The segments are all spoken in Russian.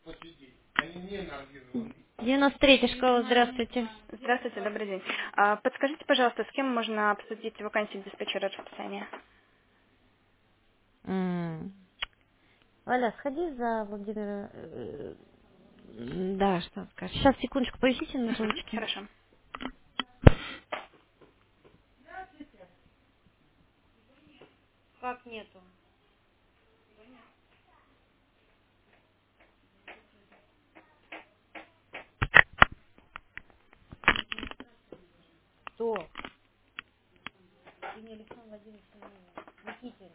93-я школа, здравствуйте. Здравствуйте, добрый день. Подскажите, пожалуйста, с кем можно обсудить вакансию диспетчера расписания? М. Валя, сходи за Владимира... Да, что он скажет. Сейчас, секундочку, повисите на Мгм, ручке. хорошо. Как нету? Кто? Имя Александр Владимирович Никитин.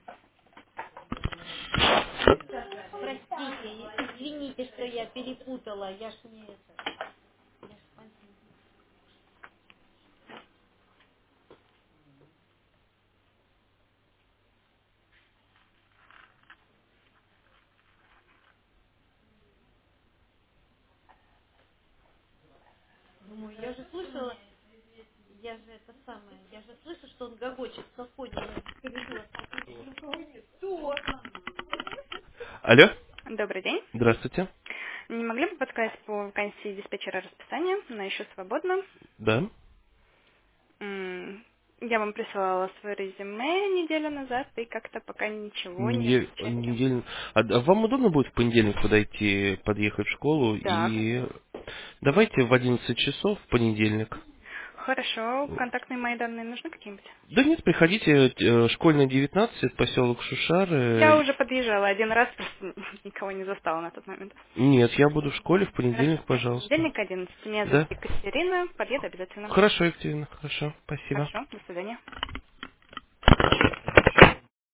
Простите, извините, что я перепутала. Я ж не это. Думаю, я же слышала, я же это самое, я же слышу, что он гогочет в фоне. Я пережила. Кто? Алло, Добрый день. здравствуйте. Не могли бы подсказать по вакансии диспетчера расписания? Она еще свободна. Да. Я вам присылала свое резюме неделю назад, и как-то пока ничего нет в чате. Неделю. А вам удобно будет в понедельник подойти, подъехать в школу Да, и давайте в 11 часов в понедельник. хорошо. Контактные мои данные нужны какие-нибудь? Да нет, приходите, школьная 19, поселок Я Шушары. уже подъезжала один раз, просто никого не застала на тот момент. Нет, я буду в школе в Хорошо. понедельник, пожалуйста. Понедельник 11. Меня зовут Да. Екатерина. Подъеду обязательно. Хорошо, Екатерина, хорошо, спасибо. Хорошо, до свидания.